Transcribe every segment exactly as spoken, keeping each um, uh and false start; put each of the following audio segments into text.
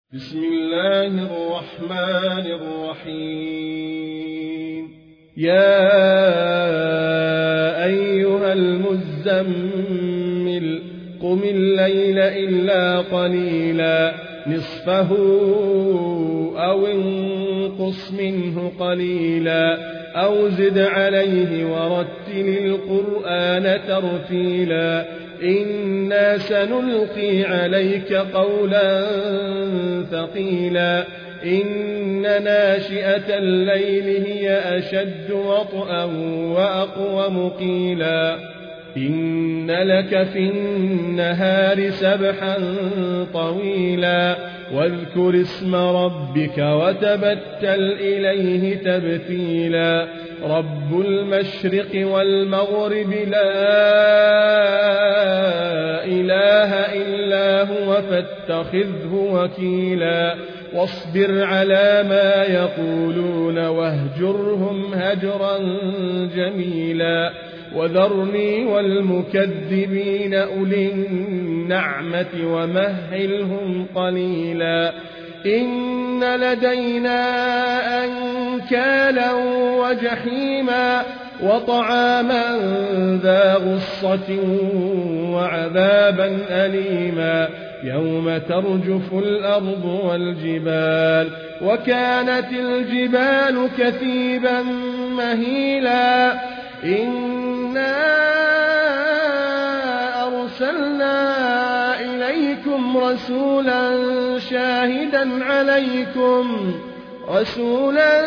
بسم الله الرحمن الرحيم يا أيها المزمل قم الليل إلا قليلا نصفه أو انقص منه قليلا أو زد عليه ورتل القرآن ترتيلا إنا سنلقي عليك قولا ثقيلا إن ناشئة الليل هي أشد وطئا وأقوم قيلا إن لك في النهار سبحا طويلا واذكر اسم ربك وتبتل إليه تبتيلا رب المشرق والمغرب لا إله إلا هو فاتخذه وكيلا واصبر على ما يقولون واهجرهم هجرا جميلا وذرني والمكذبين أولي النعمة ومهلهم قليلا إن لدينا أنكالا وجحيما وطعاما ذا غصة وعذابا أليما يوم ترجف الأرض والجبال وكانت الجبال كثيبا مهيلا إنا أرسلنا إليكم رسولا شاهدا عليكم رسولا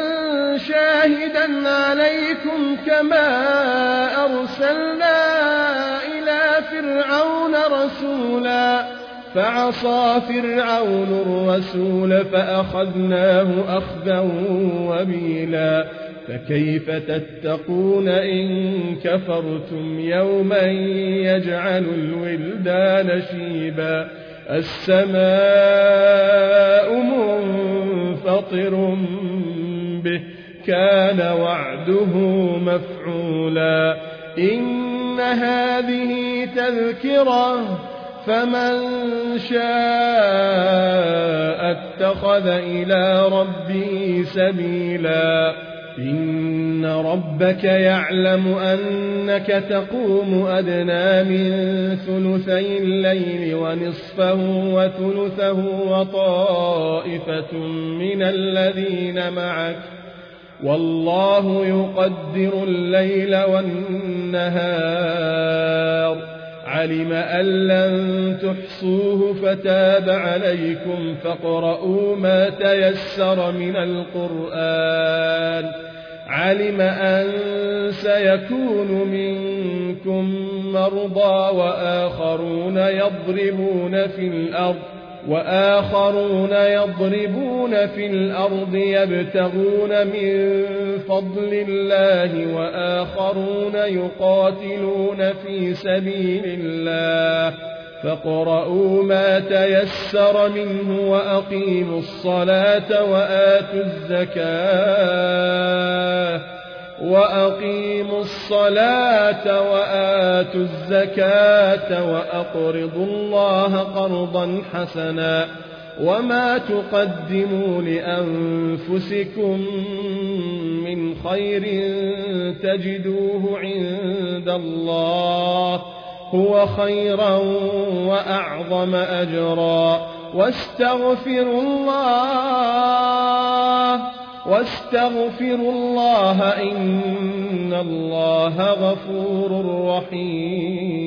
شاهدا عليكم كما أرسلنا إلى فرعون رسولا فعصى فرعون الرسول فأخذناه أخذا وبيلا فكيف تتقون إن كفرتم يوما يجعل الولدان شيبا السماء منفطر به كان وعده مفعولا إن هذه تذكرة فمن شاء اتخذ إلى ربه سبيلا إن ربك يعلم أنك تقوم أدنى من ثلثي الليل ونصفه وثلثه وطائفة من الذين معك والله يقدر الليل والنهار علم أن لن تحصوه فتاب عليكم فاقرؤوا ما تيسر من القرآن علم أن سيكون منكم مرضى وآخرون يضربون في الأرض وآخرون يضربون في الأرض يبتغون من فضل الله وآخرون يقاتلون في سبيل الله فاقرؤوا ما تيسر منه وأقيموا الصلاة وآتوا الزكاة وأقيموا الصلاة وآتوا الزكاة وأقرضوا الله قرضا حسنا وما تقدموا لأنفسكم من خير تجدوه عند الله هو خيرا وأعظم أجرا واستغفروا الله واستغفروا الله إن الله غفور رحيم